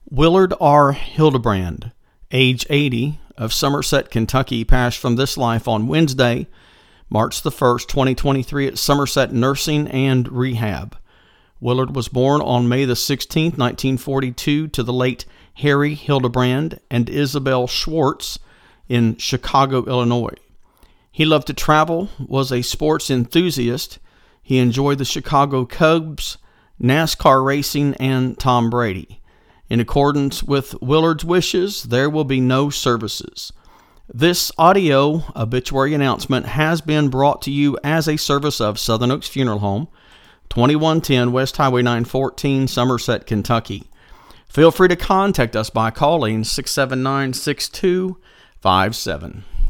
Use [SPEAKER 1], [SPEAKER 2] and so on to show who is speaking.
[SPEAKER 1] Willard R. Hildebrand, age 80, of Somerset, Kentucky, passed from this life on Wednesday, March the 1st, 2023 at Somerset Nursing and Rehab. Willard was born on May the 16th, 1942 to the late Harry Hildebrand and Isabel Schwartz in Chicago, Illinois. He loved to travel, was a sports enthusiast. He enjoyed the Chicago Cubs, NASCAR racing, and Tom Brady. In accordance with Willard's wishes, there will be no services. This audio obituary announcement has been brought to you as a service of Southern Oaks Funeral Home, 2110 West Highway 914, Somerset, Kentucky. Feel free to contact us by calling 679-6257.